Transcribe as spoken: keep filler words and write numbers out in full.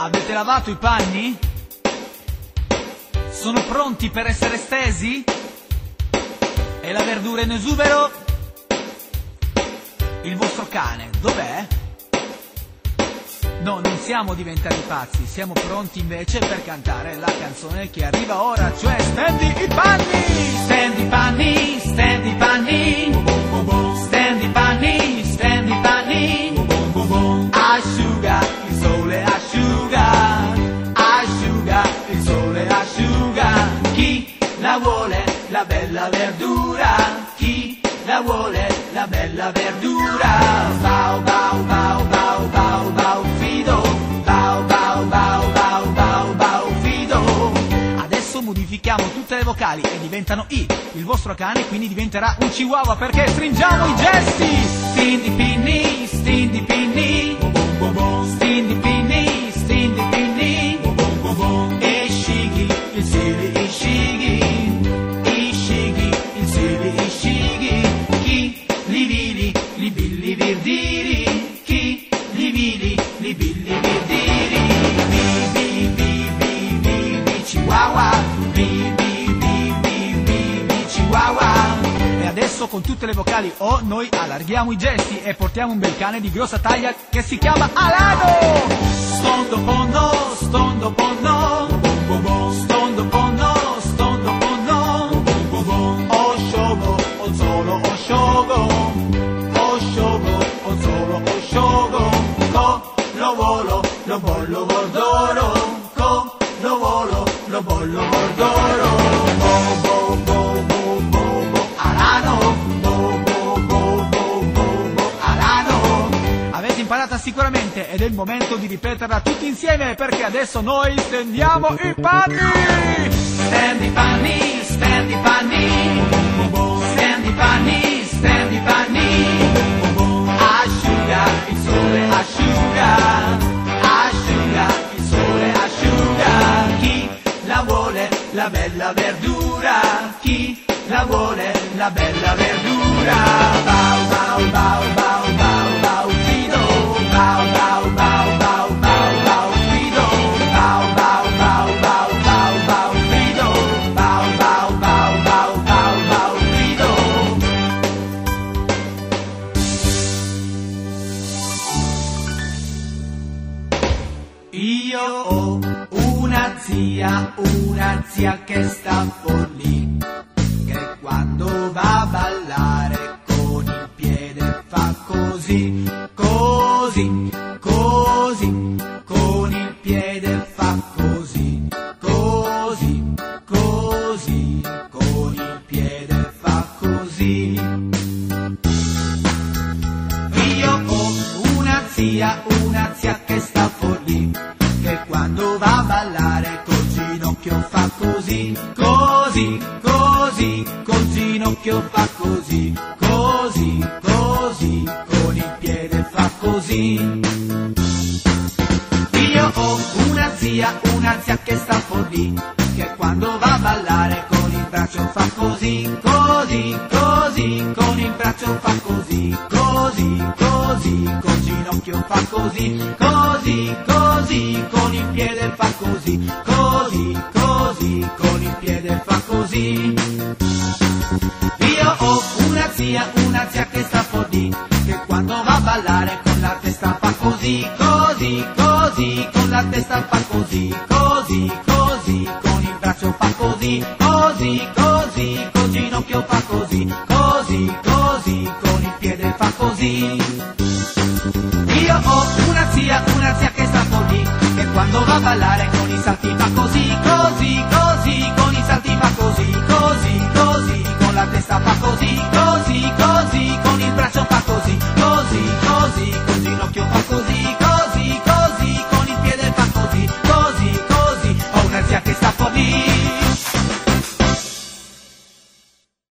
Avete lavato i panni? Sono pronti per essere stesi? E la verdura in esubero? Il vostro cane dov'è? No, non siamo diventati pazzi, siamo pronti invece per cantare la canzone che arriva ora, cioè stendi i panni! Stendi i panni, stendi i panni, stendi i panni, stendi i panni, asciuga il sole, asciuga, asciuga il sole, asciuga, chi la vuole la bella verdura, chi la vuole la bella verdura, bau bau bau bau bau bau fido, bau bau bau bau bau bau fido. Adesso modifichiamo tutte le vocali e diventano I. Il vostro cane quindi diventerà un chihuahua perché stringiamo i gesti. Stindi pinni, stindi pinni, stindi pinni, stindi pinni, e scighi il sili, e scighi, e scighi il sili, e scighi, chi li vili, li billi virdiri, chi li vili, li billi virdiri, bi bi bi bi bi bi chihuahua, bi bi bi bi bi bi chihuahua. E adesso con tutte le vocali O noi allarghiamo i gesti e portiamo un bel cane di grossa taglia che si chiama Alano. Stondo ponno, stondo ponno, stondo ponno, stondo ponno, o sciogo, o solo, o sciogo, o sciogo, o solo, o sciogo, co, lo volo, lo bollo bordoro, co, lo volo, lo bollo bordoro, bo, bo, bo, bo, bo, bo, Alano, bo, bo, bo, bo, bo, bo, Alano. Avete imparata sicuramente ed è il momento di ripeterla tutti insieme perché adesso noi stendiamo i panni. Stendi i panni, stendi i panni, stendi i panni, stendi i panni, asciuga il sole, asciuga, asciuga il sole, asciuga, chi la vuole la bella verdura, chi la vuole la bella verdura, bau bau bau bau bau bau fido, bau bau bau bau bau bau fido, bau bau bau bau bau bau fido, bau bau bau bau bau bau fido. Io ho una zia, una zia che sta lì, che quando va a ballare con il piede fa così, così, così, con il piede fa così, così, così, con il piede fa così. Io ho una zia, una zia che sta lì, che quando va a ballare col ginocchio fa così, così, così, col ginocchio fa così, così, così, con il piede fa così. Io ho una zia, una zia che sta lì, che quando va a ballare con il braccio fa così, così, così, con il braccio fa così, così, così, col ginocchio fa così, così, così, con il piede fa così, così, così, con il piede fa così. Io ho una zia, una zia che sta lì, che quando va a ballare con la testa fa così, così, così, con la testa fa così, così, così, con il braccio fa così, così, così, col ginocchio fa così, così, così, con il piede fa così. Io ho una zia, una zia che sta lì, che quando va a ballare con i salti fa così, così, così, con i salti fa così, così, così, con la testa fa così, così.